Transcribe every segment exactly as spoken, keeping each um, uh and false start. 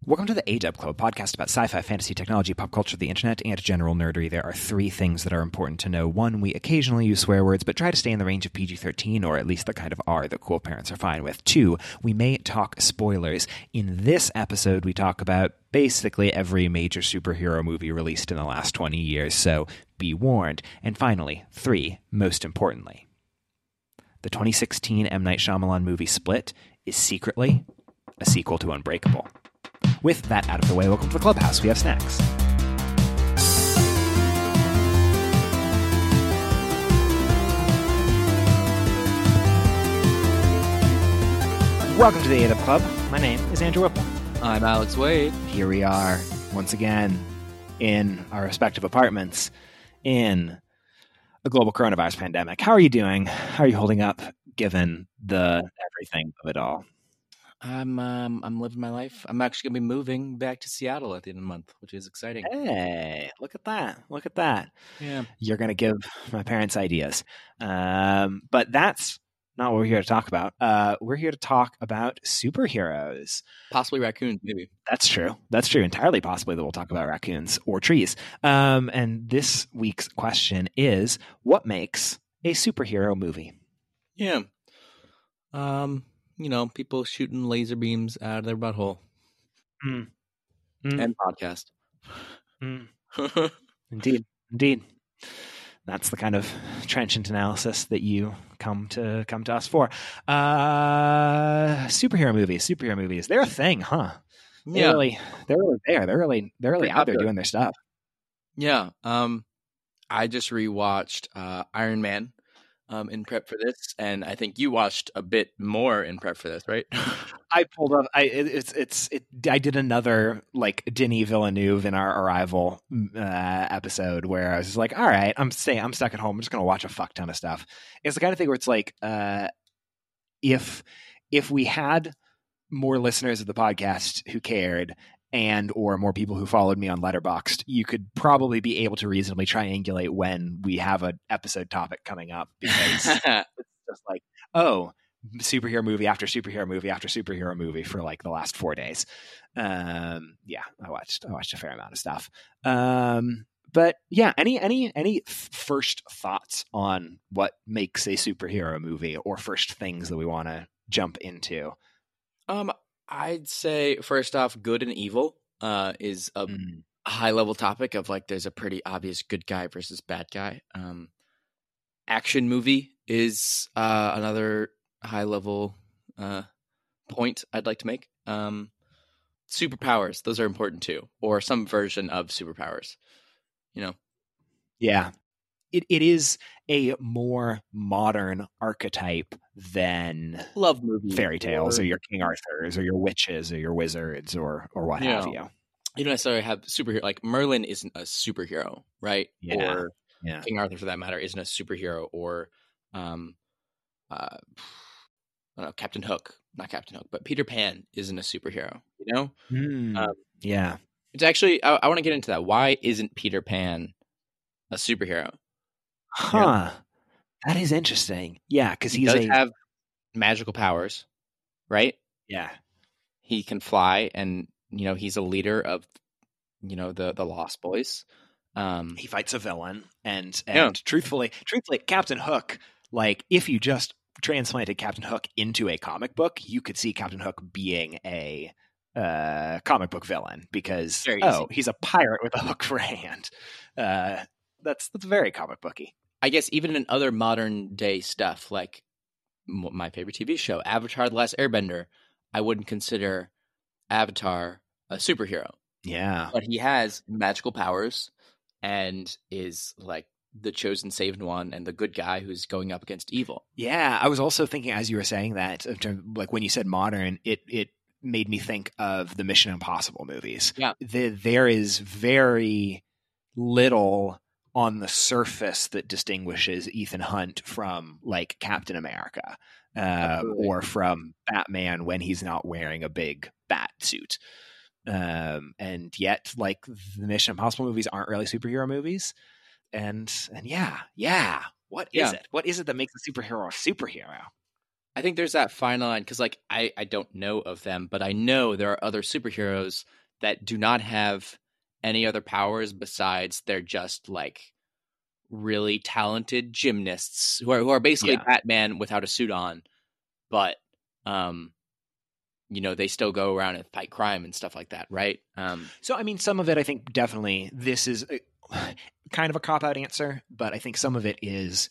Welcome to the A-Dub Club, a podcast about sci-fi, fantasy, technology, pop culture, the internet, and general nerdery. There are three things that are important to know. One, we occasionally use swear words, but try to stay in the range of P G thirteen, or at least the kind of R that cool parents are fine with. Two, we may talk spoilers. In this episode, we talk about basically every major superhero movie released in the last twenty years, so be warned. And finally, three, most importantly, the twenty sixteen M. Night Shyamalan movie Split is secretly a sequel to Unbreakable. With that out of the way, welcome to the Clubhouse. We have snacks. Welcome to the A-Dub Club. My name is Andrew Whipple. I'm Alex Wade. Here we are, once again, in our respective apartments, in a global coronavirus pandemic. How are you doing? How are you holding up, given the everything of it all? I'm um, I'm living my life. I'm actually going to be moving back to Seattle at the end of the month, which is exciting. Hey, look at that. Look at that. Yeah. You're going to give my parents ideas. Um, but that's not what we're here to talk about. Uh, we're here to talk about superheroes. Possibly raccoons, maybe. That's true. That's true. Entirely possibly that we'll talk about raccoons or trees. Um, and this week's question is, what makes a superhero movie? Yeah. Um... You know, people shooting laser beams out of their butthole. Mm. Mm. And podcast. Mm. Indeed. Indeed. That's the kind of trenchant analysis that you come to come to us for. Uh, superhero movies. Superhero movies. They're a thing, huh? They're Yeah. really, they're really there. They're really, they're really Pretty out there popular. doing their stuff. Yeah. Um, I just rewatched uh, Iron Man. Um, in prep for this, and I think you watched a bit more in prep for this, right? I pulled up. I it, it's it's it. I did another like Denis Villeneuve in our Arrival uh, episode where I was just like, all right, I'm staying. I'm stuck at home. I'm just gonna watch a fuck ton of stuff. It's the kind of thing where it's like, uh, if if we had more listeners of the podcast who cared, and or more people who followed me on Letterboxd, you could probably be able to reasonably triangulate when we have an episode topic coming up, because it's just like, oh, superhero movie after superhero movie after superhero movie for like the last four days. Um, yeah, I watched I watched a fair amount of stuff. Um, but yeah, any any any first thoughts on what makes a superhero movie, or first things that we want to jump into? Um, I'd say first off, good and evil uh, is a Mm. high level topic of like there's a pretty obvious good guy versus bad guy. Um, action movie is uh, another high level uh, point I'd like to make. Um, superpowers, those are important too, or some version of superpowers. You know, Yeah. It it is a more modern archetype than love movies, fairy tales, or or your King Arthurs, or your witches, or your wizards, or or what have Yeah. you. you don't necessarily have superhero. Like Merlin isn't a superhero, right? Yeah. Or Yeah. King Arthur, for that matter, isn't a superhero, or um, uh, I don't know, Captain Hook, not Captain Hook, but Peter Pan isn't a superhero. You know, Mm. um, Yeah. it's actually I, I want to get into that. Why isn't Peter Pan a superhero? Huh. That is interesting. Yeah, because He he's does a have magical powers, right? yeah. He can fly, and you know he's a leader of you know the the Lost Boys. Um, He fights a villain, and and Yeah. truthfully, truthfully, Captain Hook. Like, if you just transplanted Captain Hook into a comic book, you could see Captain Hook being a uh, comic book villain, because Very oh, easy. he's a pirate with a hook for a hand. Uh, that's that's very comic booky. I guess even in other modern day stuff, like m- my favorite T V show, Avatar: The Last Airbender, I wouldn't consider Avatar a superhero, Yeah. but he has magical powers and is like the chosen saved one and the good guy who's going up against evil. Yeah, I was also thinking as you were saying that, in terms- like when you said modern, it it made me think of the Mission Impossible movies. Yeah. The, there is very little on the surface that distinguishes Ethan Hunt from like Captain America, uh, Absolutely. or from Batman when he's not wearing a big bat suit. Um, and yet, like, the Mission Impossible movies aren't really superhero movies. And and yeah, yeah. What is Yeah. it? What is it that makes a superhero a superhero? I think there's that fine line because, like, I, I don't know of them, but I know there are other superheroes that do not have any other powers besides they're just like really talented gymnasts who are who are basically Yeah. Batman without a suit on, but um, you know, they still go around and fight crime and stuff like that, right? Um, So, I mean, some of it, I think, definitely, this is a, kind of a cop-out answer, but I think some of it is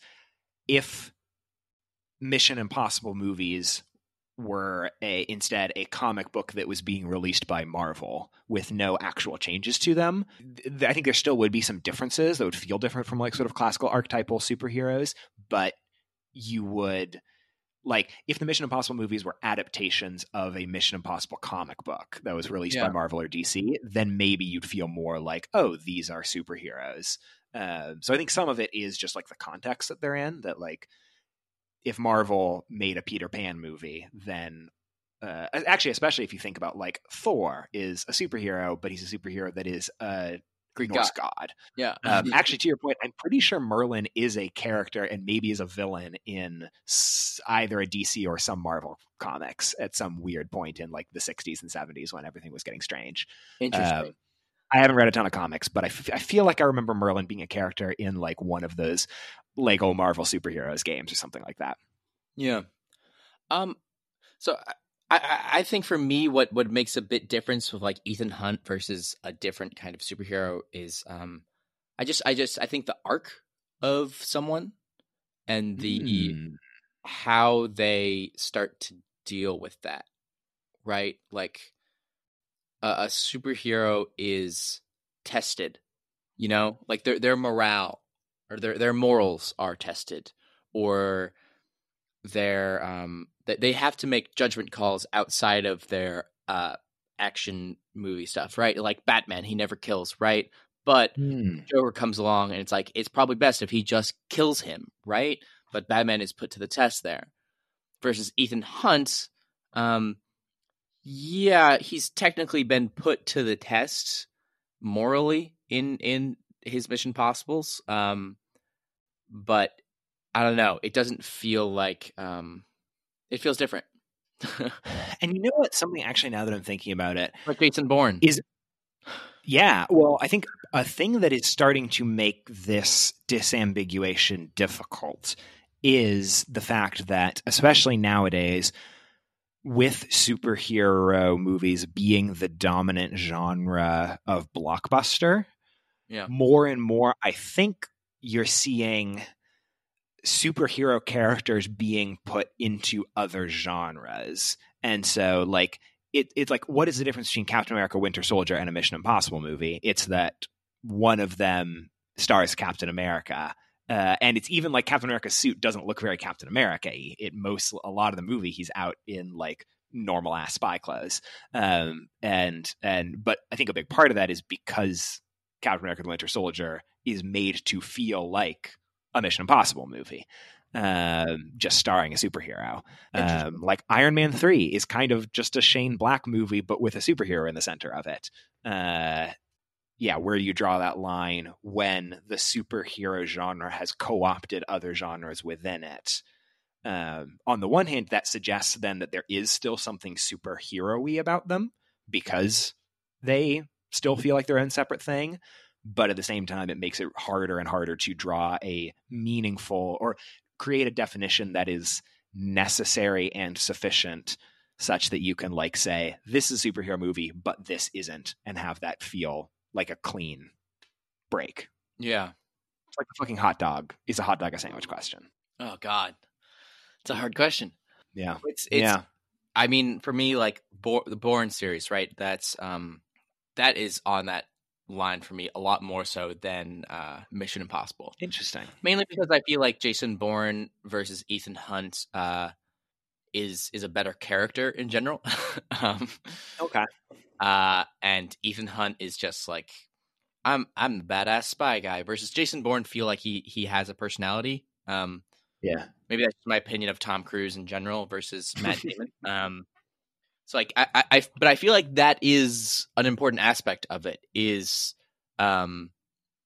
if Mission Impossible movies were a instead a comic book that was being released by Marvel with no actual changes to them, th- I think there still would be some differences that would feel different from like sort of classical archetypal superheroes, but you would like if the Mission Impossible movies were adaptations of a Mission Impossible comic book that was released Yeah. by Marvel or D C, then maybe you'd feel more like, oh, these are superheroes. Uh, so I think some of it is just like the context that they're in, that like if Marvel made a Peter Pan movie, then uh, actually, especially if you think about like Thor is a superhero, but he's a superhero that is a Greek Norse god. god. Yeah. Um, actually, to your point, I'm pretty sure Merlin is a character and maybe is a villain in s- either a D C or some Marvel comics at some weird point in like the sixties and seventies when everything was getting strange. Interesting. Um, I haven't read a ton of comics, but I, f- I feel like I remember Merlin being a character in like one of those Lego Marvel superheroes games or something like that. Yeah. Um. So I, I, I think for me, what what makes a bit difference with like Ethan Hunt versus a different kind of superhero is, um, I just I just I think the arc of someone and the Hmm. how they start to deal with that, right? Like a, a superhero is tested, you know, like their their morale or their their morals are tested, or their um that they have to make judgment calls outside of their uh action movie stuff, right? Like Batman, he never kills, right? But Hmm. Joker comes along and it's like it's probably best if he just kills him, right? But Batman is put to the test there. Versus Ethan Hunt, um yeah, he's technically been put to the test morally in in his Mission Possibles. Um but I don't know, it doesn't feel like um it feels different. And you know what? Something actually, now that I'm thinking about it, Like Jason Bourne. is yeah. Well, I think a thing that is starting to make this disambiguation difficult is the fact that, especially nowadays, with superhero movies being the dominant genre of blockbuster, Yeah. more and more, I think you're seeing superhero characters being put into other genres. And so, like, it, it's like, what is the difference between Captain America, Winter Soldier, and a Mission Impossible movie? It's that one of them stars Captain America. Uh, and it's even like Captain America's suit doesn't look very Captain America-y. It most, a lot of the movie, he's out in like normal ass spy clothes. Um, and, and, but I think a big part of that is because Captain America, the Winter Soldier is made to feel like a Mission Impossible movie, um, just starring a superhero. Um, like Iron Man three is kind of just a Shane Black movie, but with a superhero in the center of it. Uh, yeah, where do you draw that line when the superhero genre has co-opted other genres within it? Um, on the one hand, that suggests then that there is still something superhero-y about them because they still feel like their own separate thing. But at the same time, it makes it harder and harder to draw a meaningful or create a definition that is necessary and sufficient such that you can like say, this is a superhero movie, but this isn't, and have that feel like a clean break. Yeah. It's like the fucking hot dog. Is a hot dog a sandwich question? Oh God. It's a hard question. Yeah. It's it's yeah. I mean, for me, like Bo- the Bourne series, right? That's um that is on that line for me a lot more so than uh Mission Impossible. Interesting. Mainly because I feel like Jason Bourne versus Ethan Hunt uh is is a better character in general. um Okay. uh and Ethan Hunt is just like I'm I'm the badass spy guy versus Jason Bourne feel like he he has a personality. Um Yeah. maybe that's my opinion of Tom Cruise in general versus Matt Damon. Um So like I, I, I, but I feel like that is an important aspect of it is, um,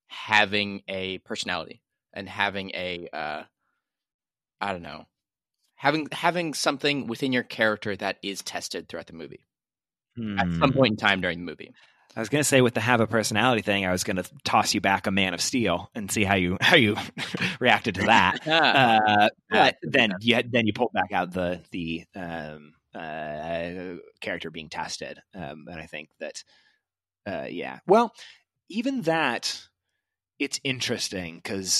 having a personality and having a, uh, I don't know, having having something within your character that is tested throughout the movie Hmm. at some point in time during the movie. I was going to say with the have a personality thing, I was going to toss you back a Man of Steel and see how you how you reacted to that. uh, but then you then you pulled back out the the um, uh, character being tested, um, and I think that uh, yeah, well, even that it's interesting because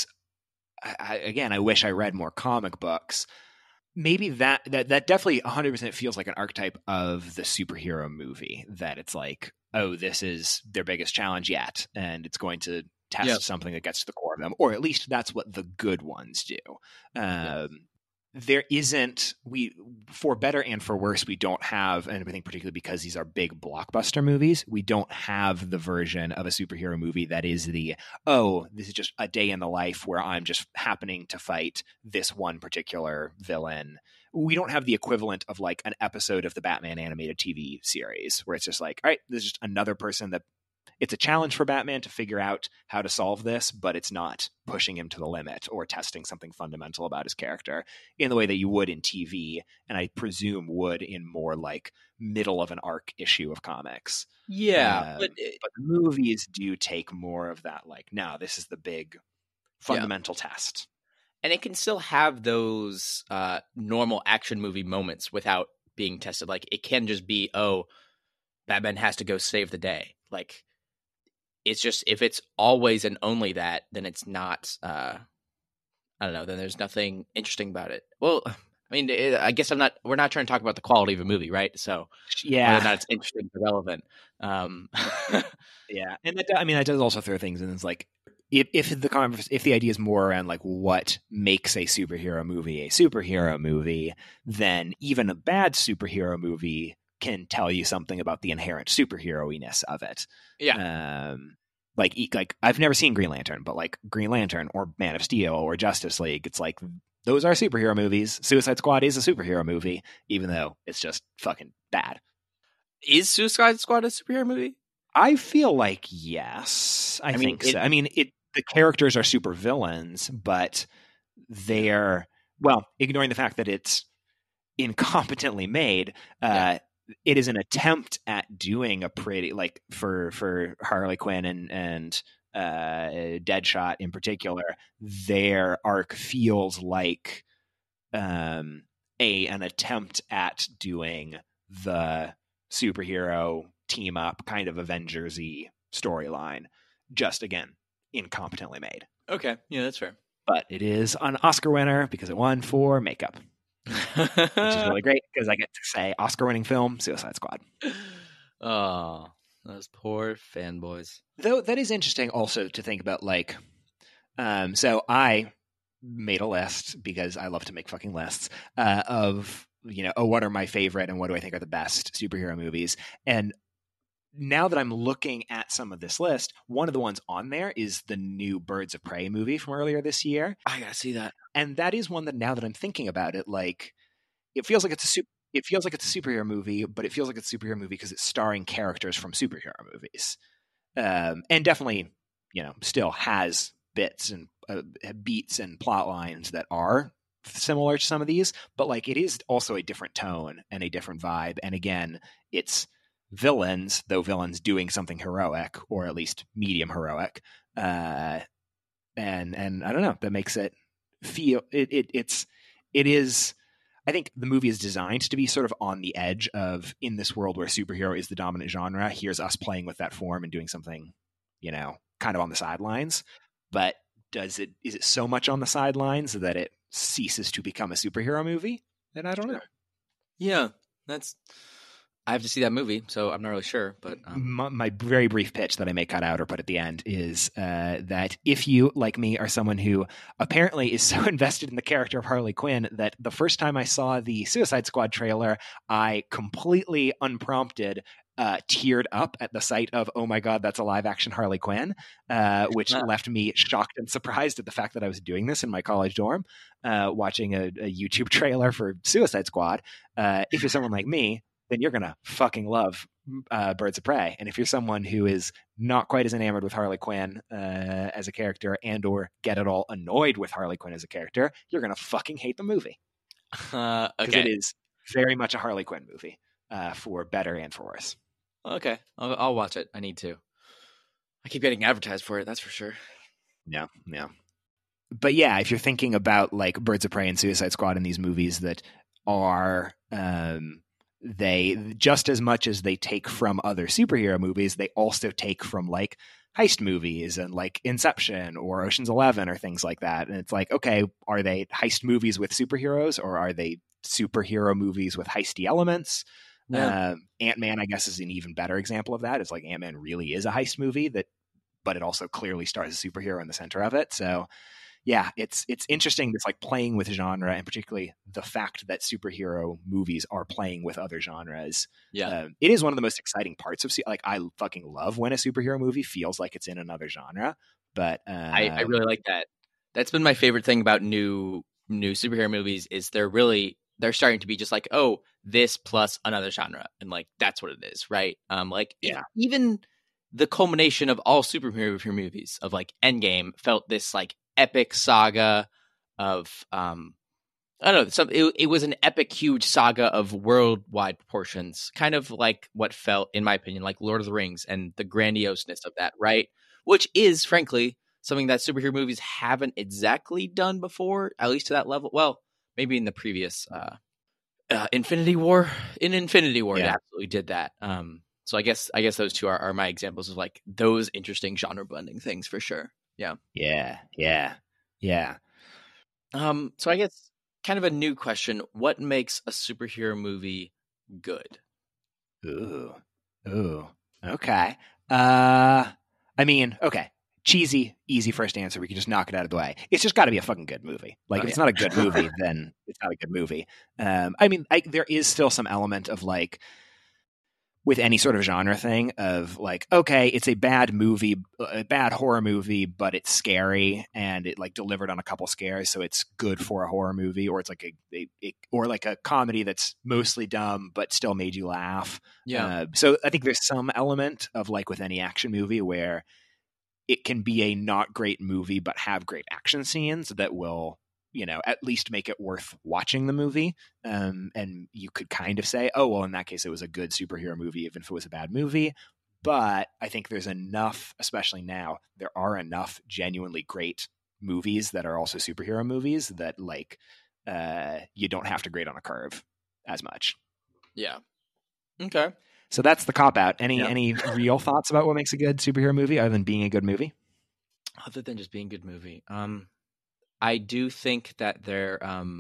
again, I wish I read more comic books. Maybe that that that definitely one hundred percent feels like an archetype of the superhero movie, that it's like, oh, this is their biggest challenge yet, and it's going to test Yep. something that gets to the core of them, or at least that's what the good ones do. Um, Yes. There isn't, we for better and for worse, we don't have, and I think particularly because these are big blockbuster movies, we don't have the version of a superhero movie that is the, oh, this is just a day in the life where I'm just happening to fight this one particular villain. We don't have the equivalent of like an episode of the Batman animated T V series where it's just like, all right, this is just another person that it's a challenge for Batman to figure out how to solve this, but it's not pushing him to the limit or testing something fundamental about his character in the way that you would in T V, and I presume would in more like middle of an arc issue of comics. Yeah, Um, but it, but the movies do take more of that, like, no, this is the big fundamental yeah. test. And it can still have those uh, normal action movie moments without being tested. Like, it can just be, oh, Batman has to go save the day. Like, it's just, if it's always and only that, then it's not, uh, I don't know, then there's nothing interesting about it. Well, I mean, it, I guess I'm not, we're not trying to talk about the quality of a movie, right? So, yeah, whether or not it's interesting or relevant. Um, yeah. And that, I mean, that does also throw things in. It's like, if, if the converse, if the idea is more around like what makes a superhero movie a superhero movie, then even a bad superhero movie can tell you something about the inherent superhero-iness of it. Yeah. Um, like, like I've never seen Green Lantern, but like Green Lantern or Man of Steel or Justice League, it's like, those are superhero movies. Suicide Squad is a superhero movie, even though it's just fucking bad. Is Suicide Squad a superhero movie? I feel like yes. I, I think mean, it, so. I mean, it the characters are super villains, but they're, well, ignoring the fact that it's incompetently made, uh, yeah. It is an attempt at doing a pretty, like for for Harley Quinn and and uh, Deadshot in particular, their arc feels like um, a an attempt at doing the superhero team up kind of Avengers-y storyline, just again incompetently made. Okay, yeah, that's fair. But it is an Oscar winner because it won for makeup. Which is really great because I get to say Oscar-winning film, Suicide Squad. Oh, those poor fanboys. Though that is interesting also to think about, like, um, so I made a list because I love to make fucking lists uh, of, you know, oh, what are my favorite and what do I think are the best superhero movies? And now that I'm looking at some of this list, one of the ones on there is the new Birds of Prey movie from earlier this year. I gotta see that. And that is one that now that I'm thinking about it, like, it feels like it's a super, it feels like it's a superhero movie, but it feels like it's a superhero movie because it's starring characters from superhero movies. Um, and definitely, you know, still has bits and uh, beats and plot lines that are similar to some of these, but like it is also a different tone and a different vibe. And again, it's villains, though villains doing something heroic or at least medium heroic. Uh, and, and I don't know, that makes it feel it, it it's, it is, I think the movie is designed to be sort of on the edge of, in this world where superhero is the dominant genre, here's us playing with that form and doing something, you know, kind of on the sidelines. But does it, is it so much on the sidelines that it ceases to become a superhero movie? Then I don't know. Yeah, that's, I have to see that movie, so I'm not really sure. But um... my, my very brief pitch that I may cut out or put at the end is uh, that if you, like me, are someone who apparently is so invested in the character of Harley Quinn that the first time I saw the Suicide Squad trailer, I completely unprompted uh, teared up at the sight of, oh my God, that's a live action Harley Quinn, uh, which uh. left me shocked and surprised at the fact that I was doing this in my college dorm, uh, watching a, a YouTube trailer for Suicide Squad. Uh, if you're someone like me, then you're going to fucking love uh, Birds of Prey. And if you're someone who is not quite as enamored with Harley Quinn uh, as a character and or get at all annoyed with Harley Quinn as a character, you're going to fucking hate the movie. Uh, Because okay. it is very much a Harley Quinn movie, uh, for better and for worse. Okay. I'll, I'll watch it. I need to. I keep getting advertised for it. That's for sure. Yeah, yeah. But yeah, if you're thinking about like Birds of Prey and Suicide Squad in these movies that are um, they just as much as they take from other superhero movies, they also take from like heist movies and like Inception or Ocean's Eleven or things like that. And it's like, okay, are they heist movies with superheroes or are they superhero movies with heisty elements? Yeah. Um, Ant-Man, I guess, is an even better example of that. It's like Ant-Man really is a heist movie that, but it also clearly stars a superhero in the center of it. So yeah, it's it's interesting. This like playing with genre, and particularly the fact that superhero movies are playing with other genres. Yeah. Um, it is one of the most exciting parts of like I fucking love when a superhero movie feels like it's in another genre. But um, I, I really like that. That's been my favorite thing about new new superhero movies is they're really they're starting to be just like, oh, this plus another genre, and like that's what it is, right? Um, like Yeah. e- even the culmination of all superhero movies of like Endgame felt this like epic saga of um I don't know, some it, it was an epic huge saga of worldwide proportions, kind of like what felt, in my opinion, like Lord of the Rings and the grandioseness of that, right? Which is frankly something that superhero movies haven't exactly done before, at least to that level. Well, maybe in the previous uh, uh Infinity War. In Infinity War, it Yeah. absolutely did that. Um, so I guess I guess those two are, are my examples of like those interesting genre blending things for sure. Yeah. Yeah. Yeah. Yeah. Um, so I guess kind of a new question: what makes a superhero movie good? Ooh. Ooh. Okay. Uh, I mean, okay. Cheesy, easy first answer. We can just knock it out of the way. It's just got to be a fucking good movie. Like, Oh, if it's yeah. not a good movie, then it's not a good movie. Um, I mean, I, there is still some element of like, with any sort of genre thing of like, okay, it's a bad movie, a bad horror movie, but it's scary and it like delivered on a couple scares, so it's good for a horror movie, or it's like a, a, a or like a comedy that's mostly dumb but still made you laugh. Yeah. Uh, so I think there's some element of like with any action movie where it can be a not great movie but have great action scenes that will, you know, at least make it worth watching the movie. Um, and you could kind of say, oh, well, in that case, it was a good superhero movie, even if it was a bad movie. But I think there's enough, especially now, there are enough genuinely great movies that are also superhero movies that like uh, you don't have to grade on a curve as much. Yeah. Okay. So that's the cop out. Any Yeah. any real thoughts about what makes a good superhero movie other than being a good movie? Other than just being a good movie, um, I do think that they're, um,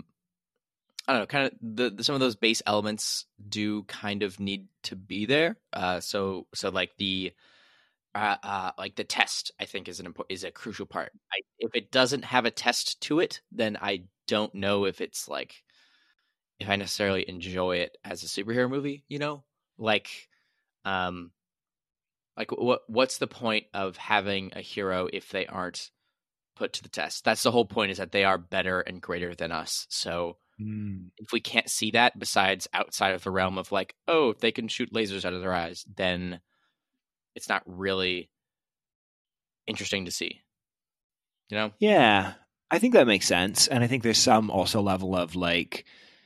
I don't know, kind of the, the some of those base elements do kind of need to be there. Uh, so so like the uh, uh like the test, I think is an important is a crucial part. I, if it doesn't have a test to it, then I don't know if it's like if I necessarily enjoy it as a superhero movie. You know, like um. Like what what's the point of having a hero if they aren't put to the test? That's the whole point, is that they are better and greater than us. So Mm. if we can't see that besides outside of the realm of like, oh, they can shoot lasers out of their eyes, then it's not really interesting to see. You know? Yeah, I think that makes sense. And I think there's some also level of like,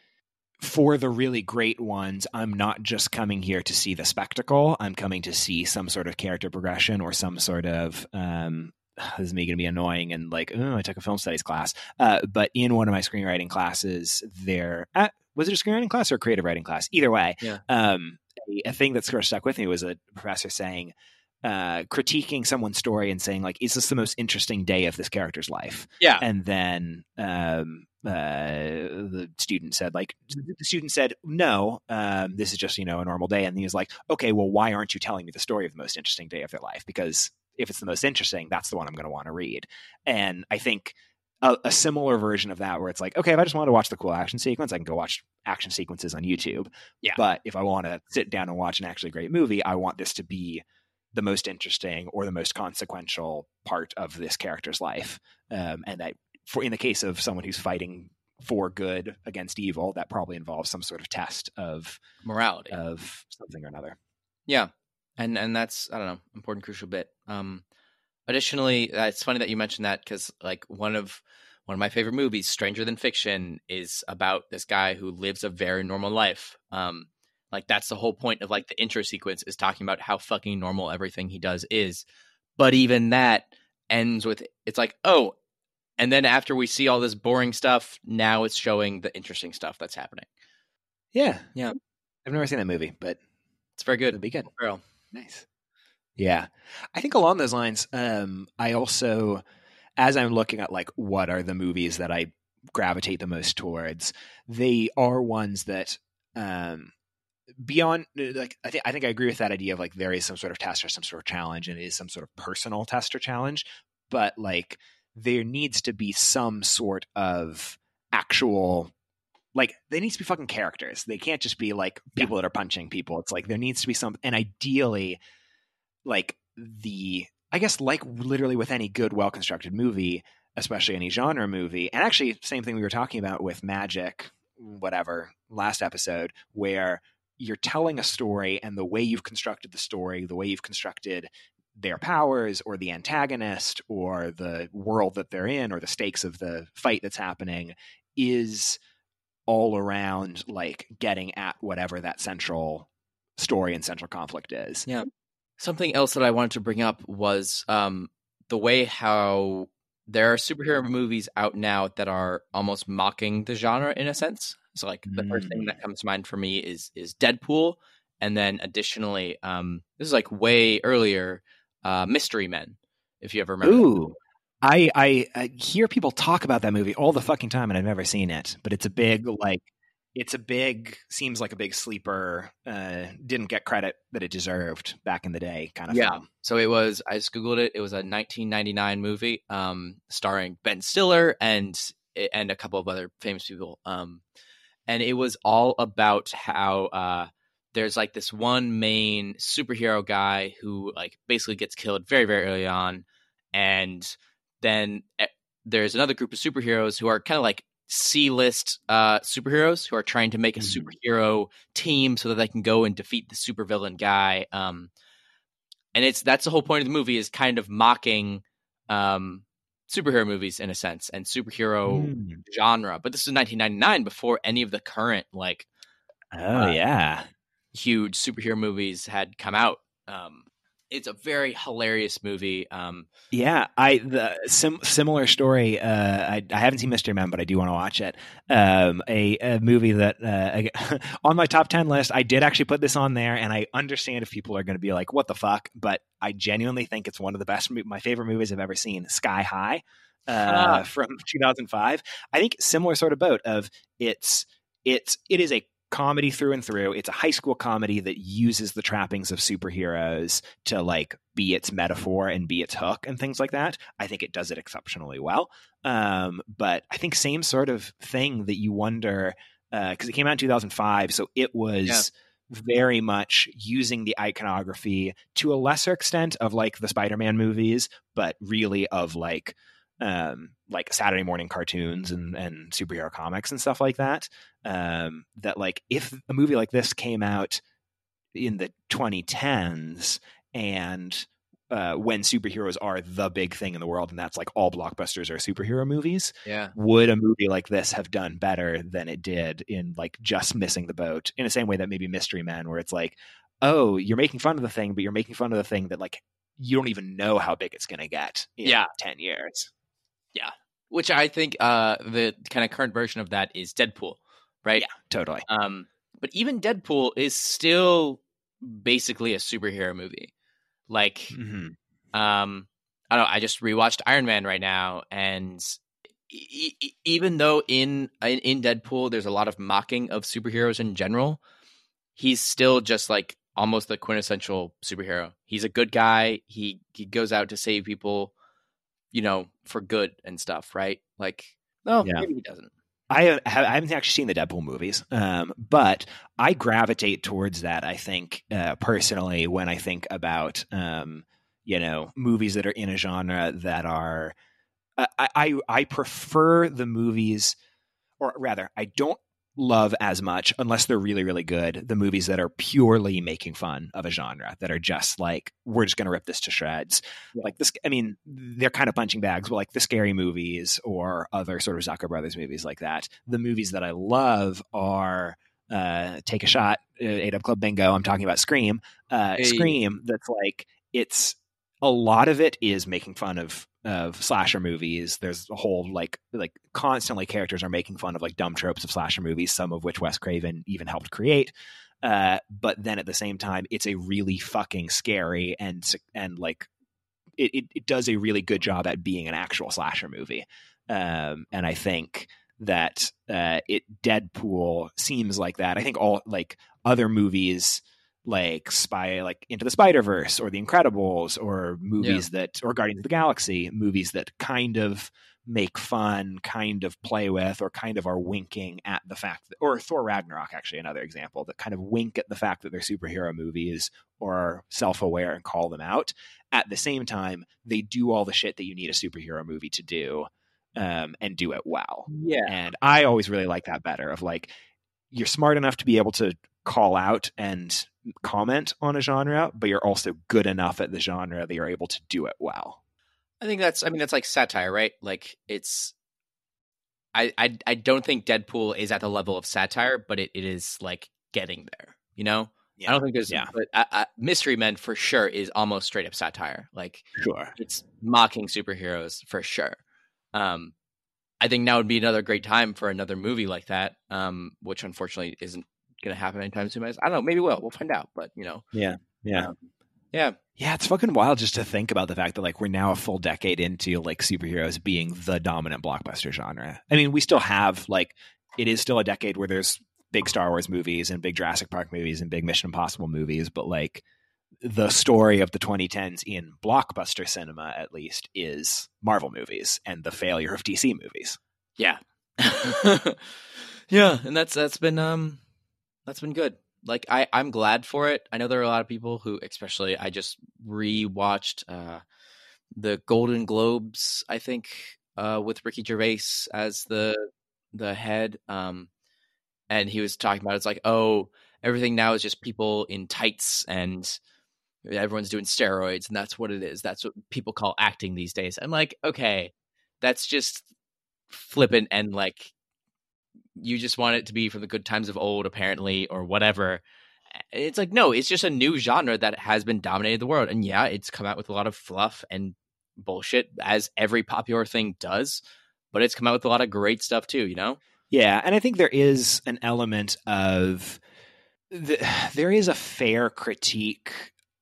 for the really great ones, I'm not just coming here to see the spectacle. I'm coming to see some sort of character progression or some sort of, um, this is me going to be annoying and like, oh, I took a film studies class. Uh, but in one of my screenwriting classes, there, uh, was it a screenwriting class or a creative writing class? Either way, Yeah. um, a, a thing that sort of stuck with me was a professor saying, uh, critiquing someone's story and saying like, is this the most interesting day of this character's life? Yeah. And then, um, uh, the student said like, the student said, no, um, this is just, you know, a normal day. And he was like, okay, well, why aren't you telling me the story of the most interesting day of their life? Because if it's the most interesting, that's the one I'm going to want to read. And I think a, a similar version of that, where it's like, okay, if I just want to watch the cool action sequence, I can go watch action sequences on YouTube. Yeah. But if I want to sit down and watch an actually great movie, I want this to be the most interesting or the most consequential part of this character's life. Um, and that, for in the case of someone who's fighting for good against evil, that probably involves some sort of test of morality of something or another. Yeah. And and that's, I don't know, important, crucial bit. Um, additionally, uh, it's funny that you mentioned that, because like one of one of my favorite movies, Stranger Than Fiction, is about this guy who lives a very normal life. Um, like that's the whole point of like the intro sequence is talking about how fucking normal everything he does is. But even that ends with, it's like, oh, and then after we see all this boring stuff, now it's showing the interesting stuff that's happening. Yeah. Yeah. I've never seen that movie, but it's very good. It'll be good. Girl. Nice. Yeah. I think along those lines, um, I also, as I'm looking at like what are the movies that I gravitate the most towards, they are ones that um, beyond like I think I think I agree with that idea of like there is some sort of test or some sort of challenge and it is some sort of personal test or challenge, but like there needs to be some sort of actual like they need to be fucking characters. They can't just be like people yeah. that are punching people. It's like there needs to be some, and ideally like the I guess like literally with any good well constructed movie, especially any genre movie, and actually same thing we were talking about with Magic whatever last episode, where you're telling a story and the way you've constructed the story, the way you've constructed their powers or the antagonist or the world that they're in or the stakes of the fight that's happening is all around like getting at whatever that central story and central conflict is. Yeah. Something else that I wanted to bring up was um, the way how there are superhero movies out now that are almost mocking the genre in a sense. So like the mm. first thing that comes to mind for me is is Deadpool. And then additionally, um, this is like way earlier, uh, Mystery Men, if you ever remember. Ooh, I, I I hear people talk about that movie all the fucking time and I've never seen it, but it's a big, like, it's a big, seems like a big sleeper, uh, didn't get credit that it deserved back in the day kind of yeah. film. So it was, I just Googled it. It was a nineteen ninety-nine movie um, starring Ben Stiller and and a couple of other famous people. Um, and it was all about how uh, there's like this one main superhero guy who like basically gets killed very, very early on. And then there's another group of superheroes who are kind of like C-list uh, superheroes who are trying to make a mm-hmm. superhero team so that they can go and defeat the supervillain guy. Um, and it's that's the whole point of the movie is kind of mocking um, superhero movies in a sense and superhero mm. genre. But this is nineteen ninety-nine before any of the current like oh uh, yeah huge superhero movies had come out. Um, It's a very hilarious movie. Um, yeah, I the sim, similar story. Uh, I, I haven't seen Mystery Men, but I do want to watch it. Um, a, a movie that uh, on my top ten list, I did actually put this on there, and I understand if people are going to be like, "What the fuck?" But I genuinely think it's one of the best, my favorite movies I've ever seen. Sky High uh, ah. from two thousand five. I think similar sort of boat of it's it's it is a comedy through and through. It's a high school comedy that uses the trappings of superheroes to like be its metaphor and be its hook and things like that. I think it does it exceptionally well. Um, but I think same sort of thing that you wonder, uh, cause it came out in two thousand five. So it was yeah. very much using the iconography to a lesser extent of like the Spider-Man movies, but really of like, um, like Saturday morning cartoons and, and superhero comics and stuff like that. Um, that like if a movie like this came out in the twenty tens and uh, when superheroes are the big thing in the world and that's like all blockbusters are superhero movies, yeah, would a movie like this have done better than it did in like just missing the boat in the same way that maybe Mystery Men, where it's like, oh, you're making fun of the thing, but you're making fun of the thing that like you don't even know how big it's going to get in yeah. ten years. Yeah. Which I think uh, the kind of current version of that is Deadpool, right? Yeah, totally. Um, but even Deadpool is still basically a superhero movie. Like, mm-hmm. um, I don't know, I just rewatched Iron Man right now, and e- e- even though in, in in Deadpool there's a lot of mocking of superheroes in general, he's still just like almost the quintessential superhero. He's a good guy. He he goes out to save people, you know, for good and stuff, right? Like, no, yeah. maybe he doesn't. I, I haven't actually seen the Deadpool movies, um, but I gravitate towards that, I think, uh, personally, when I think about, um, you know, movies that are in a genre that are, uh, I, I, I prefer the movies, or rather, I don't love as much, unless they're really, really good, the movies that are purely making fun of a genre, that are just like, we're just going to rip this to shreds. Yeah. Like this, I mean, they're kind of punching bags, but like the Scary Movies or other sort of Zucker Brothers movies like that. The movies that I love are uh, Take a Shot, uh, eight Up Club Bingo. I'm talking about Scream. Uh, hey. Scream, that's like, it's, a lot of it is making fun of of slasher movies. There's a whole like like constantly characters are making fun of like dumb tropes of slasher movies, some of which Wes Craven even helped create. Uh, but then at the same time, it's a really fucking scary and and like it, it, it does a really good job at being an actual slasher movie. Um, and I think that uh, it Deadpool seems like that. I think all like other movies like Spy, like Into the Spider-Verse or The Incredibles or movies yeah. that, or Guardians of the Galaxy, movies that kind of make fun, kind of play with, or kind of are winking at the fact that, or Thor Ragnarok, actually another example, that kind of wink at the fact that they're superhero movies or are self-aware and call them out. At the same time, they do all the shit that you need a superhero movie to do, um, and do it well. Yeah. And I always really like that better, of like, you're smart enough to be able to call out and comment on a genre, but you're also good enough at the genre that you're able to do it well. I think that's, I mean, that's like satire, right? Like it's, I, I, I don't think Deadpool is at the level of satire, but it, it is like getting there, you know? Yeah. I don't think there's, yeah. but I, I, Mystery Men for sure is almost straight up satire. Like, sure, it's mocking superheroes for sure. Um, I think now would be another great time for another movie like that, um, which unfortunately isn't going to happen anytime soon. I don't know. Maybe will. We'll find out. But, you know. Yeah. Yeah. Um, yeah. Yeah. It's fucking wild just to think about the fact that, like, we're now a full decade into, like, superheroes being the dominant blockbuster genre. I mean, we still have, like, it is still a decade where there's big Star Wars movies and big Jurassic Park movies and big Mission Impossible movies. But, like, the story of the twenty tens in blockbuster cinema, at least, is Marvel movies and the failure of D C movies. Yeah. Yeah. And that's, that's been, um, that's been good. Like, I, I'm glad for it. I know there are a lot of people who, especially, I just rewatched uh, the Golden Globes, I think, uh, with Ricky Gervais as the the head. Um, and he was talking about, it's like, oh, everything now is just people in tights and everyone's doing steroids, and that's what it is. That's what people call acting these days. I'm like, okay, that's just flippant, and like, you just want it to be from the good times of old, apparently, or whatever. It's like, no, it's just a new genre that has been dominating the world. And yeah, it's come out with a lot of fluff and bullshit, as every popular thing does, but it's come out with a lot of great stuff too, you know? Yeah. And I think there is an element of, the, there is a fair critique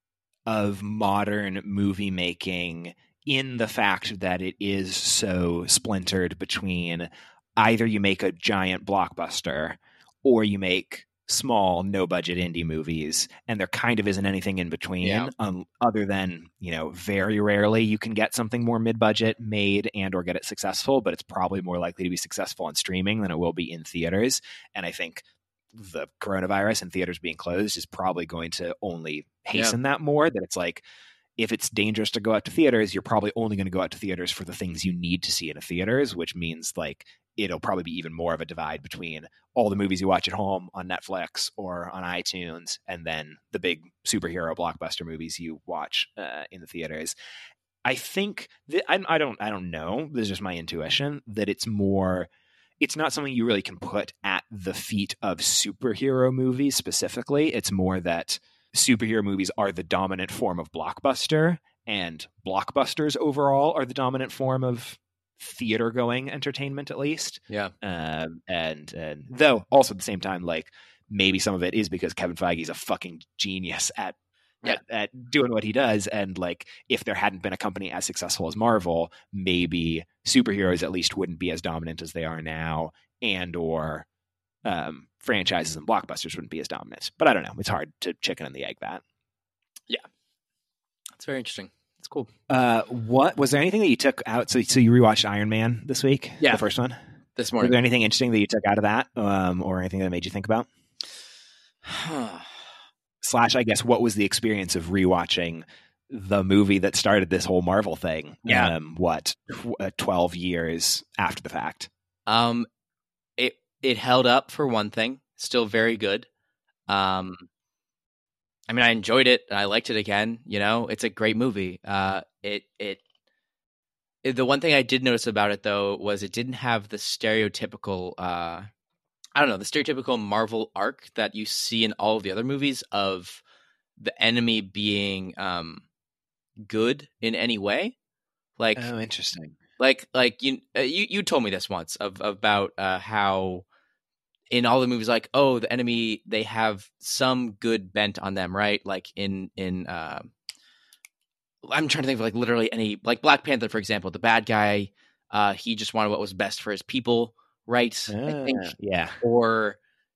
of modern movie making in the fact that it is so splintered between either you make a giant blockbuster or you make small, no budget indie movies, and there kind of isn't anything in between. Yeah. um, other than, you know, very rarely you can get something more mid-budget made and or get it successful, but it's probably more likely to be successful on streaming than it will be in theaters. And I think the coronavirus and theaters being closed is probably going to only hasten yeah. that more, that it's like, if it's dangerous to go out to theaters, you're probably only going to go out to theaters for the things you need to see in a theaters, which means like it'll probably be even more of a divide between all the movies you watch at home on Netflix or on iTunes, and then the big superhero blockbuster movies you watch uh, in the theaters. I think that I, I don't, I don't know. This is just my intuition that it's more, it's not something you really can put at the feet of superhero movies specifically. It's more that superhero movies are the dominant form of blockbuster, and blockbusters overall are the dominant form of theater going entertainment, at least. Yeah. Um, and, and though also at the same time, like maybe some of it is because Kevin Feige is a fucking genius at, yeah. at, at doing what he does. And like, if there hadn't been a company as successful as Marvel, maybe superheroes at least wouldn't be as dominant as they are now, and, or, um, franchises and blockbusters wouldn't be as dominant. But I don't know. It's hard to chicken and the egg that. Yeah. It's very interesting. It's cool. Uh, what was there anything that you took out? So, so you rewatched Iron Man this week? Yeah, the first one this morning. Was there anything interesting that you took out of that, um, or anything that made you think about? Slash, I guess, what was the experience of rewatching the movie that started this whole Marvel thing? Yeah, um, what tw- twelve years after the fact? Um, it it held up for one thing. Still very good. Um, I mean, I enjoyed it. I liked it again. You know, it's a great movie. Uh, it, it it the one thing I did notice about it though was it didn't have the stereotypical. Uh, I don't know, the stereotypical Marvel arc that you see in all of the other movies of the enemy being um, good in any way. Like, oh, interesting. Like, like you, uh, you, you told me this once of about uh, how in all the movies, like, oh, the enemy, they have some good bent on them, right? Like in in, uh, I'm trying to think of like literally any, like Black Panther, for example, the bad guy, uh, he just wanted what was best for his people, right? Uh, I think, yeah. or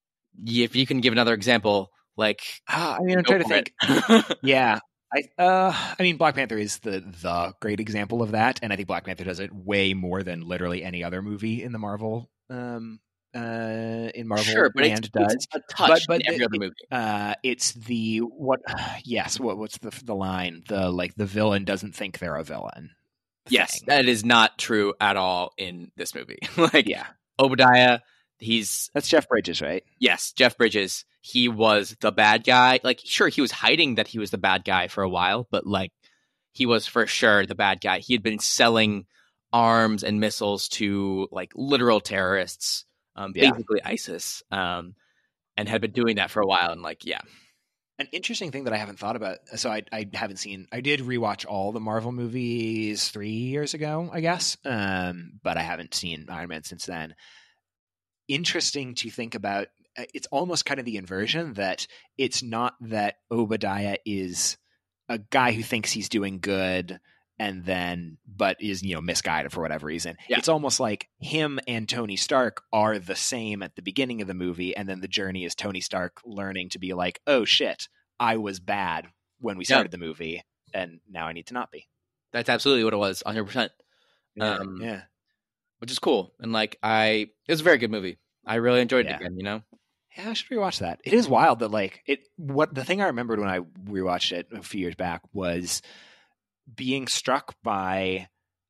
if you can give another example, like, ah, I mean, I'm trying to think. yeah. I uh I mean Black Panther is the the great example of that, and I think Black Panther does it way more than literally any other movie in the Marvel um uh in Marvel sure, but land it's, does. It's a touch but but in every the, other movie. Uh it's the what yes, what what's the the line? The like the villain doesn't think they're a villain. Yes, thing. that is not true at all in this movie. Like yeah. Obadiah, he's That's Jeff Bridges, right? Yes, Jeff Bridges. He was the bad guy. Like, sure, he was hiding that he was the bad guy for a while, but like, he was for sure the bad guy. He had been selling arms and missiles to like literal terrorists, um, Yeah. basically ISIS, um, and had been doing that for a while. And like, yeah. An interesting thing that I haven't thought about. So I, I haven't seen. I did rewatch all the Marvel movies three years ago, I guess, um, but I haven't seen Iron Man since then. Interesting to think about. It's almost kind of the inversion that it's not that Obadiah is a guy who thinks he's doing good and then but is, you know, misguided for whatever reason. Yeah. It's almost like him and Tony Stark are the same at the beginning of the movie, and then the journey is Tony Stark learning to be like, oh shit, I was bad when we started yeah. the movie, and now I need to not be. That's absolutely what it was, one hundred percent. Yeah, um, yeah. Which is cool. And like, I, it was a very good movie. I really enjoyed yeah. it again, you know? Yeah, I should rewatch that. It is wild that like it. What the thing I remembered when I rewatched it a few years back was being struck by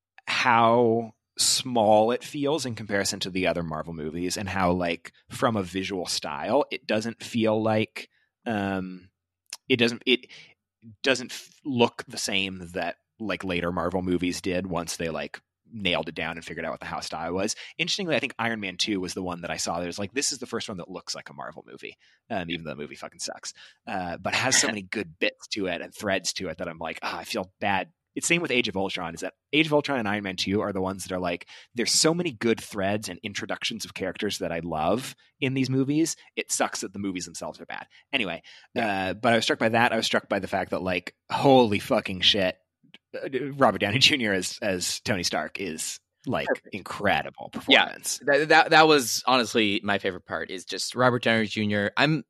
how small it feels in comparison to the other Marvel movies, and how like from a visual style, it doesn't feel like um, it doesn't it doesn't look the same that like later Marvel movies did once they like nailed it down and figured out what the house style was. Interestingly, I think Iron Man two was the one that I saw that was like, this is the first one that looks like a Marvel movie, um, even though the movie fucking sucks, uh, but has so many good bits to it and threads to it that I'm like, oh, I feel bad. It's same with Age of Ultron, is that Age of Ultron and Iron Man two are the ones that are like, there's so many good threads and introductions of characters that I love in these movies. It sucks that the movies themselves are bad. Anyway, yeah. uh, but I was struck by that. I was struck by the fact that like, holy fucking shit, Robert Downey Junior as as Tony Stark is like Perfect. Incredible performance. Yeah, that, that that was honestly my favorite part. Is just Robert Downey Junior I'm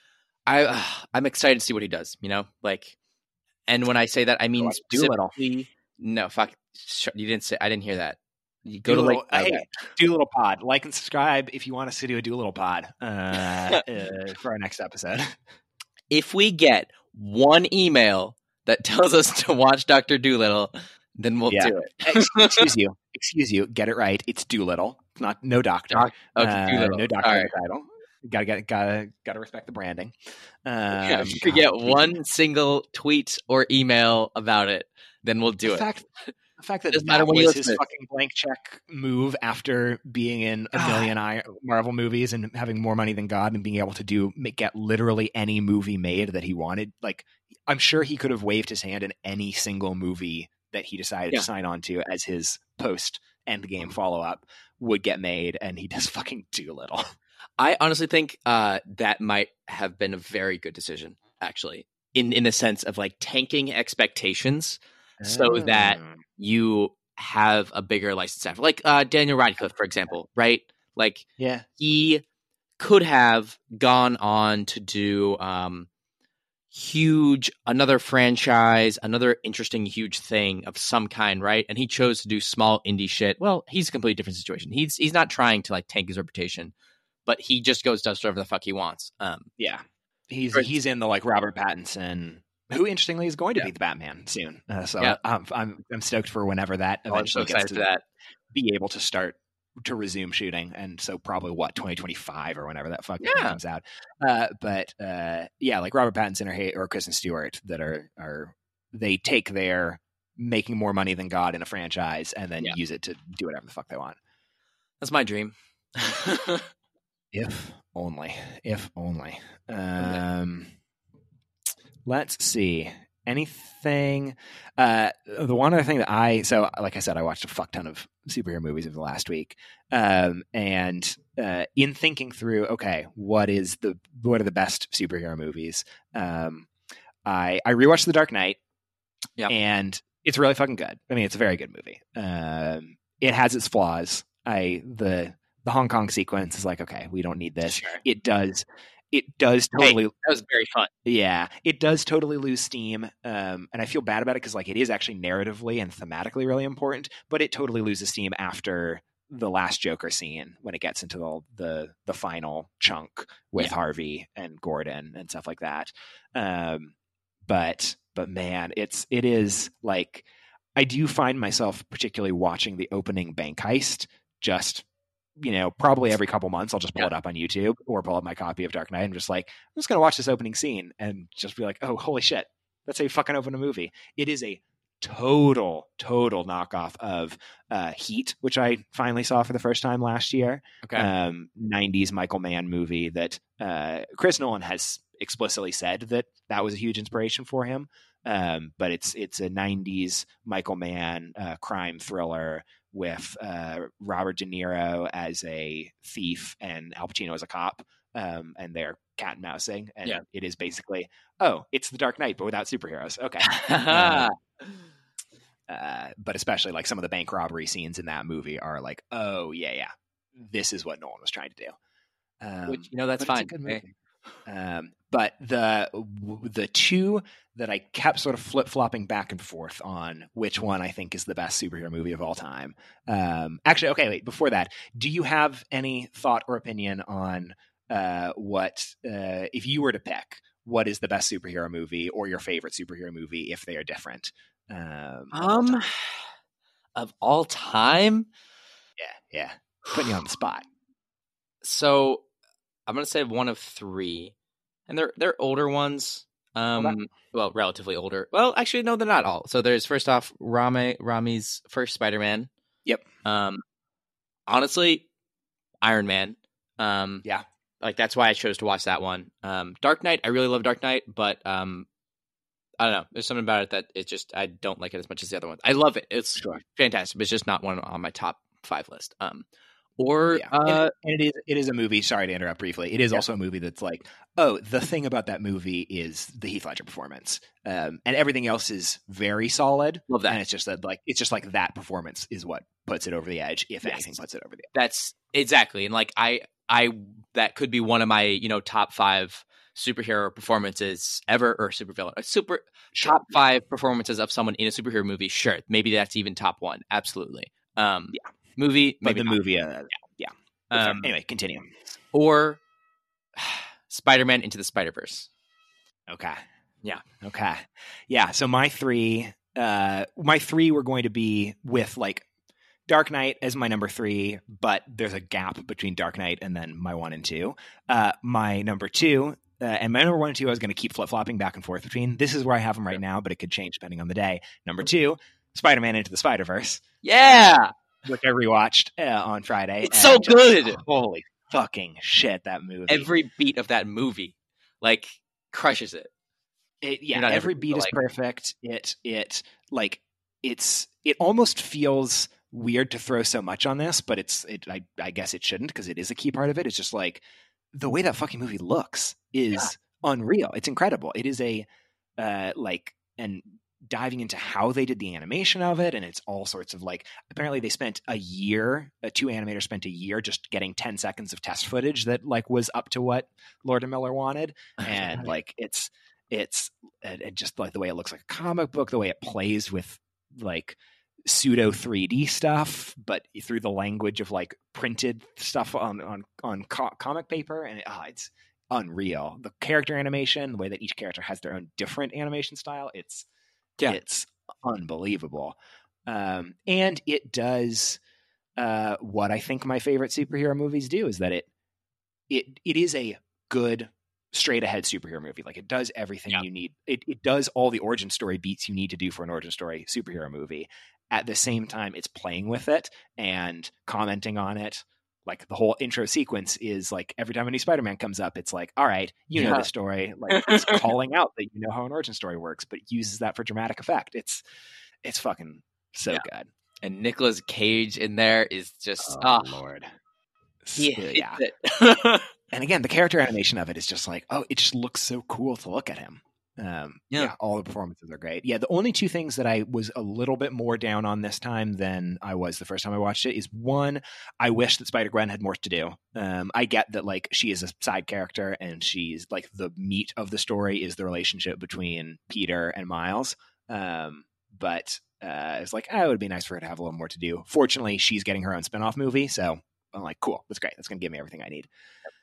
I uh, I'm excited to see what he does. You know, like, and when I say that, I mean specifically. No, fuck, you didn't say. I didn't hear that. You go Doolittle, to like hey, Doolittle Pod. Like and subscribe if you want us to do a Doolittle Pod uh, uh, for our next episode. If we get one email that tells us to watch Doctor Doolittle, then we'll yeah. do it. Excuse you. Excuse you. Get it right. It's Doolittle. It's not no doctor. Doc- okay, uh, no doctor right. in the title. Gotta get gotta gotta respect the branding. Um, yeah, if you could get one single tweet or email about it, then we'll do the it. Fact, the fact that Doesn't that matter when was you his listen. fucking blank check move after being in a million I- Marvel movies and having more money than God and being able to do make, get literally any movie made that he wanted. Like, I'm sure he could have waved his hand in any single movie that he decided yeah. to sign on to as his post Endgame follow up would get made, and he does fucking Doolittle. I honestly think uh, that might have been a very good decision, actually, in in the sense of like tanking expectations so oh. that you have a bigger license after, like uh, Daniel Radcliffe, for example, right? Like, yeah, he could have gone on to do um, huge, another franchise, another interesting, huge thing of some kind, right? And he chose to do small indie shit. Well, he's a completely different situation. He's he's not trying to like tank his reputation, but he just goes does whatever the fuck he wants. Um, yeah, he's he's in the like Robert Pattinson, who interestingly is going to yeah. be the Batman soon. Uh, so yeah. I'm I'm I'm stoked for whenever that oh, eventually I'm so gets excited to for that. be able to start to resume shooting, and so probably what twenty twenty-five or whenever that fucking Yeah. thing comes out. Uh, but uh, yeah, like Robert Pattinson or Hay- or Kristen Stewart that are are they take their making more money than God in a franchise and then Yeah. use it to do whatever the fuck they want. That's my dream. If only, if only. Um, let's see. Anything? Uh, the one other thing that I so like I said, I watched a fuck ton of superhero movies over the last week, um, and uh, in thinking through, okay, what is the what are the best superhero movies? Um, I I rewatched The Dark Knight, yeah, and it's really fucking good. I mean, it's a very good movie. Um, it has its flaws. I the the Hong Kong sequence is like, okay, we don't need this. Sure. It does. It does totally. Hey, that was very fun. Yeah, it does totally lose steam, um, and I feel bad about it because like it is actually narratively and thematically really important, but it totally loses steam after the last Joker scene when it gets into the the, the final chunk with yeah. Harvey and Gordon and stuff like that. Um, but but man, it's it is like I do find myself particularly watching the opening bank heist just. You know, probably every couple months, I'll just pull yeah. it up on YouTube or pull up my copy of Dark Knight and just like, I'm just going to watch this opening scene and just be like, oh, holy shit. That's how you fucking open a movie. It is a total, total knockoff of uh, Heat, which I finally saw for the first time last year. Okay. Um, nineties Michael Mann movie that uh, Chris Nolan has explicitly said that that was a huge inspiration for him. Um, but it's it's a nineties Michael Mann uh, crime thriller with uh, Robert De Niro as a thief and Al Pacino as a cop, um, and they're cat and mousing. And yeah. it is basically, oh, it's The Dark Knight, but without superheroes. Okay. um, uh, but especially like some of the bank robbery scenes in that movie are like, oh, yeah, yeah, this is what Nolan was trying to do. Um, Which, you know, that's fine. Hey. Um, but the the two that I kept sort of flip flopping back and forth on which one I think is the best superhero movie of all time. Um, actually, okay, wait. Before that, do you have any thought or opinion on uh, what uh, if you were to pick what is the best superhero movie or your favorite superhero movie if they are different? Um, um, of all, of all time, yeah, yeah, putting you on the spot. So I'm gonna say one of three, and they're they're older ones. Um, okay. Well, relatively older. Well, actually, no, they're not all. So there's first off Rami Rami's first Spider-Man. Yep. Um, honestly, Iron Man. Um, yeah. Like that's why I chose to watch that one. Um, Dark Knight. I really love Dark Knight, but um, I don't know. There's something about it that it just I don't like it as much as the other ones. I love it. It's sure. fantastic, but it's just not one on my top five list. Um. Or yeah. uh, and, and it is it is a movie. Sorry to interrupt briefly. It is yeah. also a movie that's like, oh, the thing about that movie is the Heath Ledger performance, um, and everything else is very solid. Love that. And it's just that like it's just like that performance is what puts it over the edge, if yes. anything puts it over the edge. That's exactly, and like I I that could be one of my you know top five superhero performances ever, or supervillain, a super sure. top five performances of someone in a superhero movie. Sure, maybe that's even top one. Absolutely. Um, yeah. Movie, but maybe the not. movie, uh, yeah. yeah. Um, anyway, continue. Or Spider-Man Into the Spider-Verse. Okay. Yeah. Okay. Yeah. So my three, uh, my three were going to be with like Dark Knight as my number three, but there's a gap between Dark Knight and then my one and two. Uh, my number two. Uh, and my number one and two, I was going to keep flip-flopping back and forth between. This is where I have them right now, but it could change depending on the day. Number two, Spider-Man Into the Spider-Verse. Yeah. Which I rewatched uh, on Friday. It's so just, good. Holy fucking shit, that movie. Every beat of that movie, like, crushes it. It yeah, every, every beat is like, perfect. It it like it's it almost feels weird to throw so much on this, but it's it I, I guess it shouldn't because it is a key part of it. It's just like the way that fucking movie looks is yeah. unreal. It's incredible. It is a uh like and diving into how they did the animation of it, and it's all sorts of like apparently they spent a year uh, two animators spent a year just getting ten seconds of test footage that like was up to what Lord and Miller wanted, and like it's it's uh, just like the way it looks like a comic book, the way it plays with like pseudo three D stuff but through the language of like printed stuff on on on co- comic paper, and it, oh, it's unreal. The character animation, the way that each character has their own different animation style, it's Yeah. It's unbelievable. Um, and it does uh, what I think my favorite superhero movies do is that it it it is a good straight ahead superhero movie. Like it does everything Yeah. you need. It it does all the origin story beats you need to do for an origin story superhero movie. At the same time, it's playing with it and commenting on it. Like the whole intro sequence is like every time a new Spider-Man comes up, it's like, all right, you Yeah. know the story. Like it's calling out that you know how an origin story works, but it uses that for dramatic effect. It's it's fucking so Yeah. good. And Nicolas Cage in there is just Oh, oh, Lord. he S- hits yeah. it. And again, the character animation of it is just like, oh, it just looks so cool to look at him. Um, yeah. Yeah. all the performances are great. Yeah, the only two things that I was a little bit more down on this time than I was the first time I watched it is one, I wish that Spider-Gwen had more to do. Um, I get that like she is a side character and she's like the meat of the story is the relationship between Peter and Miles. Um, but uh, it's like, oh, it would be nice for her to have a little more to do. Fortunately, she's getting her own spinoff movie, so I'm like, cool, that's great. That's going to give me everything I need.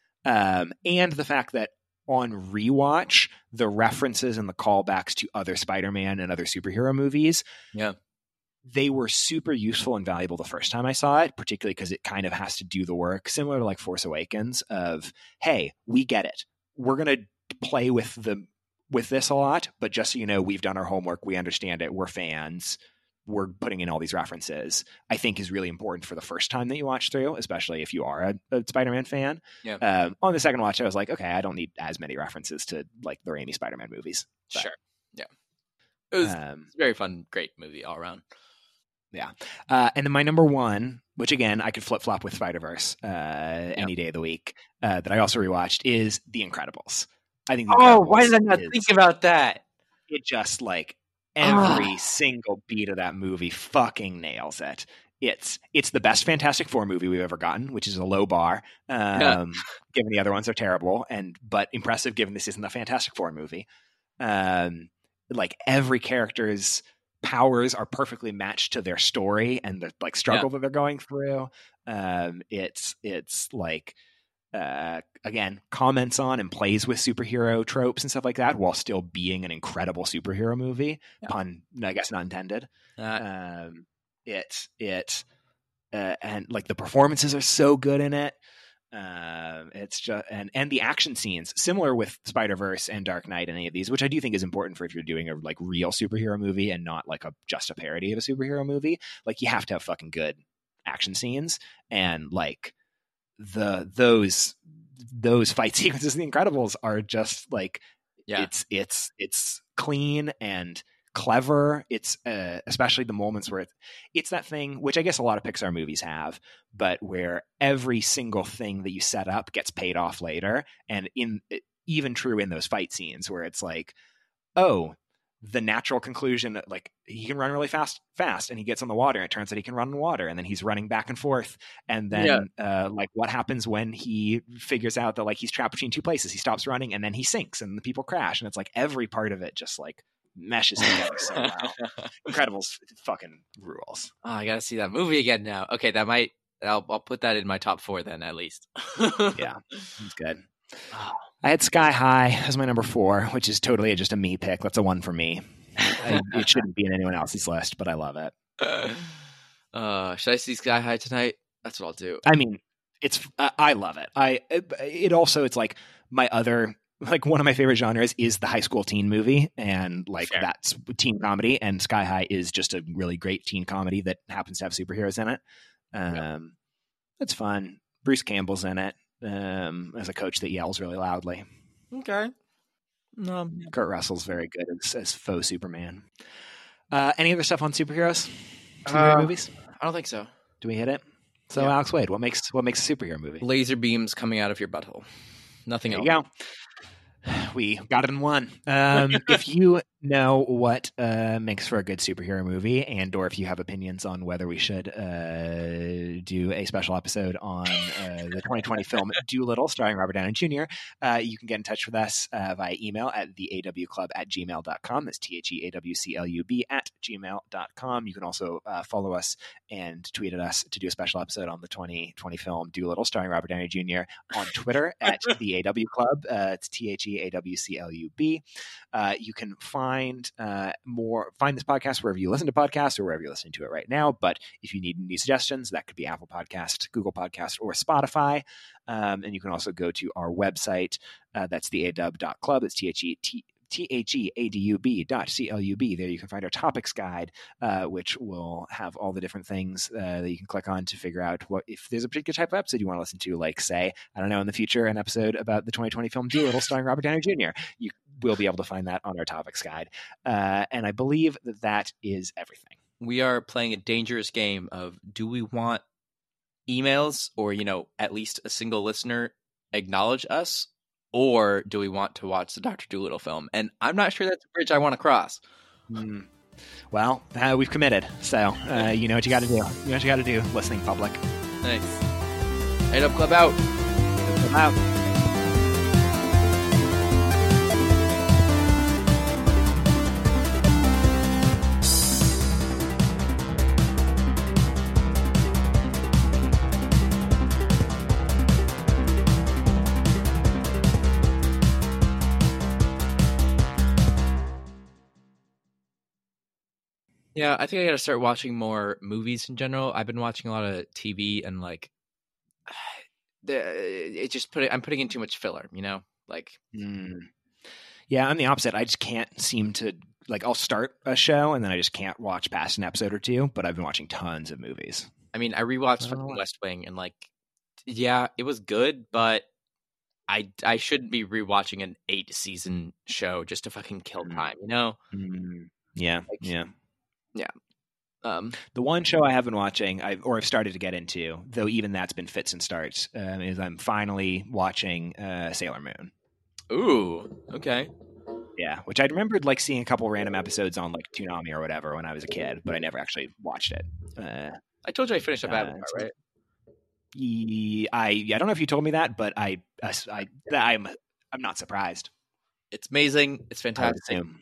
Um, and the fact that on rewatch, the references and the callbacks to other Spider-Man and other superhero movies, Yeah. they were super useful and valuable the first time I saw it, particularly because it kind of has to do the work, similar to like Force Awakens of, hey, we get it. We're going to play with the with this a lot, but just so you know, we've done our homework. We understand it. We're fans. We're putting in all these references, I think is really important for the first time that you watch through, especially if you are a, a Spider-Man fan. Yeah. Um, on the second watch, I was like, okay, I don't need as many references to like the Raimi Spider-Man movies. But, Sure. Yeah. It was, um, it was a very fun, great movie all around. Yeah. Uh, and then my number one, which again, I could flip flop with Spider-Verse uh, yeah. any day of the week, uh, that I also rewatched is The Incredibles. I think The Oh, Incredibles why did I not is, think about that? It just like every single beat of that movie fucking nails it. It's it's the best Fantastic Four movie we've ever gotten, which is a low bar, um, yeah. given the other ones are terrible, and but impressive given this isn't a Fantastic Four movie. Um, like every character's powers are perfectly matched to their story and the like struggle yeah. that they're going through. Um, it's it's like uh, again comments on and plays with superhero tropes and stuff like that while still being an incredible superhero movie. Yeah. Pun, I guess, not intended. Uh, um, it it uh, and like the performances are so good in it. Uh, it's just and and the action scenes similar with Spider-Verse and Dark Knight and any of these, which I do think is important for if you're doing a like real superhero movie and not like a just a parody of a superhero movie. Like you have to have fucking good action scenes, and like the those those fight sequences in The Incredibles are just like yeah. it's it's it's clean and clever. It's uh, especially the moments where it's, it's that thing, which I guess a lot of Pixar movies have, but where every single thing that you set up gets paid off later. And in even true in those fight scenes where it's like, oh, the natural conclusion, like he can run really fast, fast, and he gets on the water and it turns out he can run in water, and then he's running back and forth. And then yeah. uh, like what happens when he figures out that like he's trapped between two places, he stops running and then he sinks and the people crash. And it's like every part of it just like meshes together so well. Incredibles fucking rules. Oh, I gotta see that movie again now. Okay, that might I'll I'll put that in my top four then at least. Yeah, it's good. I had Sky High as my number four, which is totally just a me pick. That's a one for me. I, it shouldn't be in anyone else's list, but I love it. Uh, should I see Sky High tonight? That's what I'll do. I mean, it's uh, I love it. I it, it also it's like my other. Like one of my favorite genres is the high school teen movie, and like Fair. That's teen comedy, and Sky High is just a really great teen comedy that happens to have superheroes in it. Um, yeah. It's fun. Bruce Campbell's in it um, as a coach that yells really loudly. Okay. Um, Kurt Russell's very good as, as faux Superman. Uh, any other stuff on superheroes? Superhero uh, movies? I don't think so. Do we hit it? So yeah. Alex Wade, what makes what makes a superhero movie? Laser beams coming out of your butthole. Nothing there else. You go. We got it in one. Um, if you know what uh, makes for a good superhero movie, and or if you have opinions on whether we should uh, do a special episode on uh, the twenty twenty film Doolittle starring Robert Downey Junior, uh, you can get in touch with us uh, via email at the A W club at gmail dot com. That's T H E A W C L U B at gmail dot com. You can also uh, follow us and tweet at us to do a special episode on the twenty twenty film Doolittle starring Robert Downey Junior on Twitter at the A W club. Uh, it's T H E A W C L U B. Uh, you can find find uh, more, find this podcast wherever you listen to podcasts or wherever you're listening to it right now. But if you need any suggestions, that could be Apple Podcast, Google Podcast, or Spotify. Um, and you can also go to our website. Uh, that's the A dub dot club. It's T H E T. T H E A D U B dot C L U B. There you can find our topics guide, uh, which will have all the different things uh, that you can click on to figure out what, if there's a particular type of episode you want to listen to, like, say, I don't know, in the future, an episode about the twenty twenty film Doolittle starring Robert Downey Junior You will be able to find that on our topics guide. Uh, and I believe that that is everything. We are playing a dangerous game of, do we want emails or, you know, at least a single listener acknowledge us? Or do we want to watch the Doctor Doolittle film? And I'm not sure that's a bridge I want to cross. Mm. Well, uh, we've committed. So uh, you know what you got to do. You know what you got to do, listening public. Thanks. Head Up Club out. Club out. Yeah, I think I got to start watching more movies in general. I've been watching a lot of T V and like, the it just put it. I'm putting in too much filler, you know. Like, mm. yeah, I'm the opposite. I just can't seem to like. I'll start a show and then I just can't watch past an episode or two. But I've been watching tons of movies. I mean, I rewatched oh. fucking West Wing and like, yeah, it was good, but I I shouldn't be rewatching an eight season show just to fucking kill time, you know? Mm. Yeah, like, yeah. Yeah. Um, the one show I have been watching, I've, or I've started to get into, though even that's been fits and starts, um, is I'm finally watching uh, Sailor Moon. Ooh, okay. Yeah, which I remembered like seeing a couple random episodes on like Toonami or whatever when I was a kid, but I never actually watched it. Uh, I told you I finished up uh, Avatar, right? Yeah, I I don't know if you told me that, but I I, I I'm I'm not surprised. It's amazing. It's fantastic. I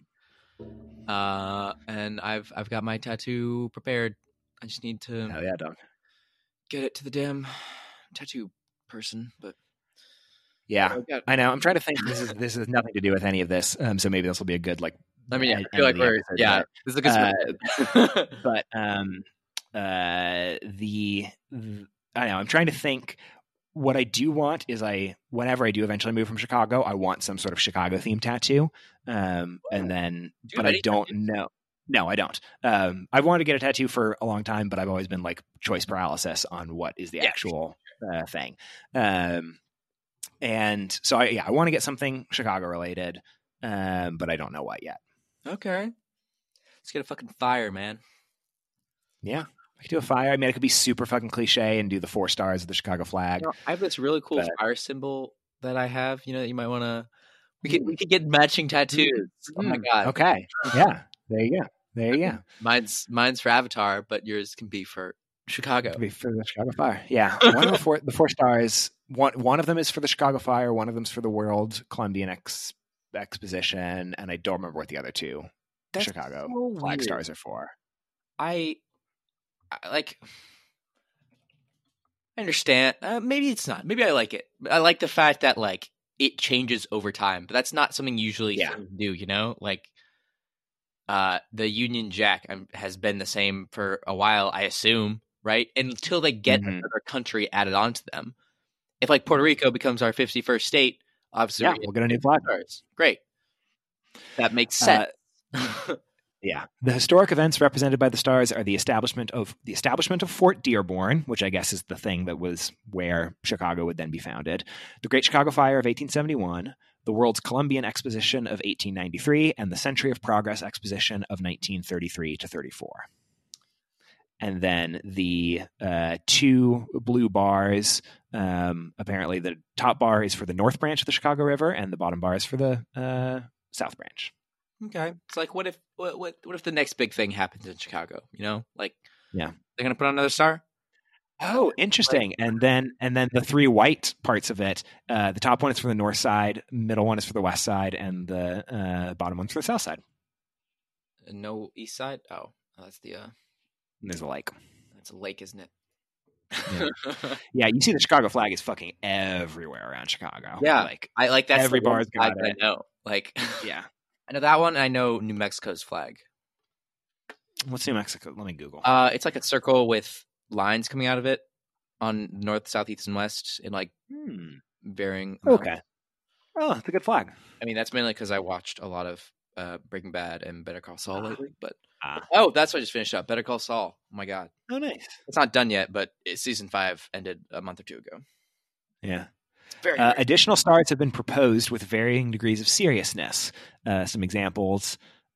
Uh, and I've I've got my tattoo prepared. I just need to Hell yeah, dog. get it to the damn tattoo person. But yeah, I know. I'm trying to think. This is this has nothing to do with any of this. Um, so maybe this will be a good like. I mean, yeah, I feel like we're episode, yeah. But, this is a good. Uh, but um, uh, the, the I don't know. I'm trying to think. What I do want is I, whenever I do eventually move from Chicago, I want some sort of Chicago themed tattoo. Um, and then, but I don't tattoos? know. No, I don't. Um, I've wanted to get a tattoo for a long time, but I've always been like choice paralysis on what is the yeah. actual uh, thing. Um, and so I, yeah, I want to get something Chicago related, um, but I don't know what yet. Okay. Let's get a fucking fire, man. Yeah. I could do a fire. I mean, it could be super fucking cliche and do the four stars of the Chicago flag. You know, I have this really cool but, fire symbol that I have. You know, that you might want to. We could we could get matching tattoos. Mm-hmm. Oh my god. Okay. Yeah. There you go. There you go. Mine's mine's for Avatar, but yours can be for Chicago. It could be for the Chicago Fire. Yeah. One of the four the four stars. One one of them is for the Chicago Fire. One of them's for the World Columbian Ex, Exposition, and I don't remember what the other two That's Chicago so flag weird. Stars are for. I. Like, I understand. Uh, maybe it's not. Maybe I like it. I like the fact that like it changes over time, but that's not something usually yeah. do. You know, like uh, the Union Jack um, has been the same for a while, I assume, right? Until they get mm-hmm. another country added onto them. If like Puerto Rico becomes our fifty-first state, obviously, yeah, we'll get a new flag. Great, that makes sense. Uh, Yeah. The historic events represented by the stars are the establishment of the establishment of Fort Dearborn, which I guess is the thing that was where Chicago would then be founded, the Great Chicago Fire of eighteen seventy-one, the World's Columbian Exposition of eighteen ninety-three, and the Century of Progress Exposition of nineteen thirty-three to thirty-four. And then the uh, two blue bars, um, apparently the top bar is for the North Branch of the Chicago River, and the bottom bar is for the uh, South Branch. Okay, it's like what if what what what if the next big thing happens in Chicago? You know, like yeah, they're gonna put on another star. Oh, interesting. And then and then the three white parts of it. Uh, the top one is for the north side, middle one is for the west side, and the uh, bottom one's for the south side. No east side. Oh, that's the. Uh... And there's a lake. That's a lake, isn't it? Yeah. Yeah, you see the Chicago flag is fucking everywhere around Chicago. Yeah, like I like that. Every bar's got it. I know, like yeah. I know that one. And I know New Mexico's flag. What's New Mexico? Let me Google. Uh, it's like a circle with lines coming out of it on north, south, east, and west in like hmm. varying amounts. Okay. Oh, it's a good flag. I mean, that's mainly because I watched a lot of uh, Breaking Bad and Better Call Saul Ah. lately. But Ah. oh, that's what I just finished up. Better Call Saul. Oh my god. Oh, nice. It's not done yet, but it, season five ended a month or two ago. Yeah. Very Uh, great. additional stars have been proposed with varying degrees of seriousness. Uh, some examples.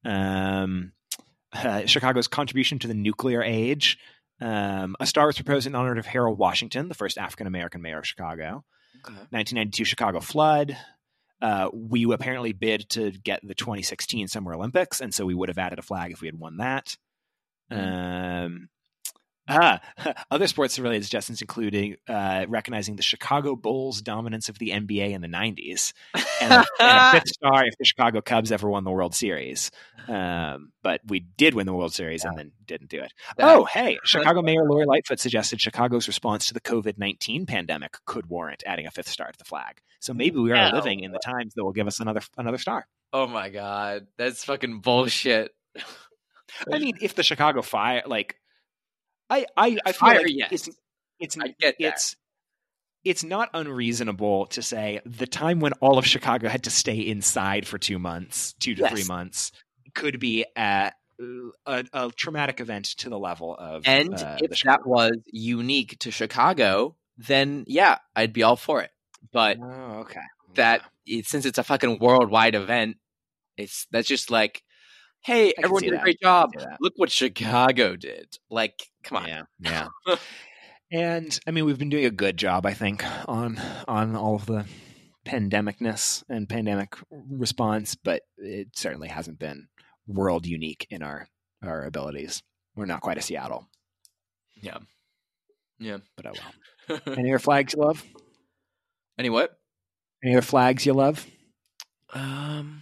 Um, uh, Chicago's contribution to the nuclear age. Um, a star was proposed in honor of Harold Washington, the first African-American mayor of Chicago. Okay. nineteen ninety-two Chicago flood. Uh, we apparently bid to get the twenty sixteen Summer Olympics, and so we would have added a flag if we had won that. Mm. Um, ah, other sports-related suggestions including uh, recognizing the Chicago Bulls' dominance of the N B A in the nineties, and a, and a fifth star if the Chicago Cubs ever won the World Series. Um, but we did win the World Series yeah. and then didn't do it. That, oh, hey, Chicago Mayor Lori Lightfoot suggested Chicago's response to the COVID nineteen pandemic could warrant adding a fifth star to the flag. So maybe we are yeah. living in the times that will give us another another star. Oh my God, that's fucking bullshit. I mean, if the Chicago Fire, like, I, I, I feel fire, like yes. it's, it's, I get it's, that. it's not unreasonable to say the time when all of Chicago had to stay inside for two months, two to yes. three months, could be a, a, a traumatic event to the level of. And uh, if that was unique to Chicago, then yeah, I'd be all for it. But oh, okay, that it, since it's a fucking worldwide event, it's that's just like, hey, everyone did a great job. Look what Chicago did. Like, come on. Yeah, yeah. And I mean, we've been doing a good job, I think, on on all of the pandemicness and pandemic response, but it certainly hasn't been world unique in our our abilities. We're not quite a Seattle. Yeah, yeah. But oh well. Any other flags you love? Any what? Any other flags you love? Um,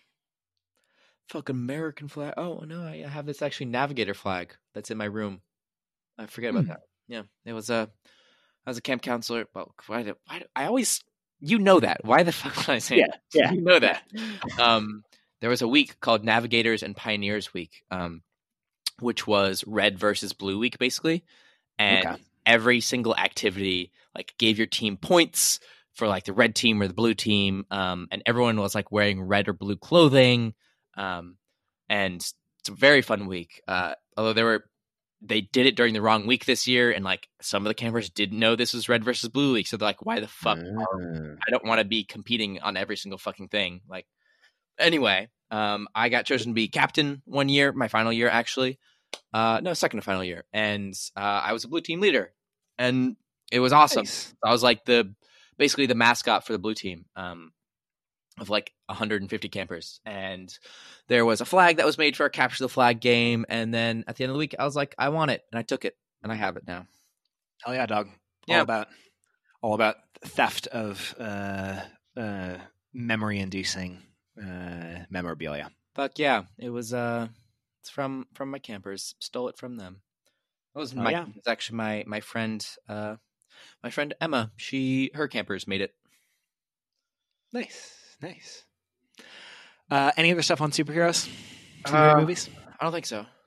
fucking American flag. Oh no, I have this actually Navigator flag that's in my room. I forget about hmm. that. Yeah, it was a. I was a camp counselor. Well, why do, why do, I always you know that? Why the fuck would I say yeah, that? Yeah, you know that. um, there was a week called Navigators and Pioneers Week, um, which was Red versus Blue Week, basically, and okay. every single activity like gave your team points for like the red team or the blue team, um, and everyone was like wearing red or blue clothing, um, and it's a very fun week. Uh, although there were. They did it during the wrong week this year, and like some of the campers didn't know this was Red versus Blue Week, so they're like, "Why the fuck? Mm. I don't want to be competing on every single fucking thing." Like, anyway, um, I got chosen to be captain one year, my final year actually, uh, no, second to final year, and uh, I was a blue team leader, and it was awesome. Nice. I was like the basically the mascot for the blue team. Um, of like one hundred fifty campers, and there was a flag that was made for our capture the flag game, and then at the end of the week I was like, I want it, and I took it, and I have it now. Hell yeah, dog. Yeah. All about all about theft of uh, uh, memory inducing uh, memorabilia. Fuck yeah. It was uh it's from from my campers. Stole it from them. It was oh, my yeah. it was actually my my friend uh my friend Emma. She her campers made it. Nice. Nice. Uh, any other stuff on superheroes? Superhero uh, movies? I don't think so.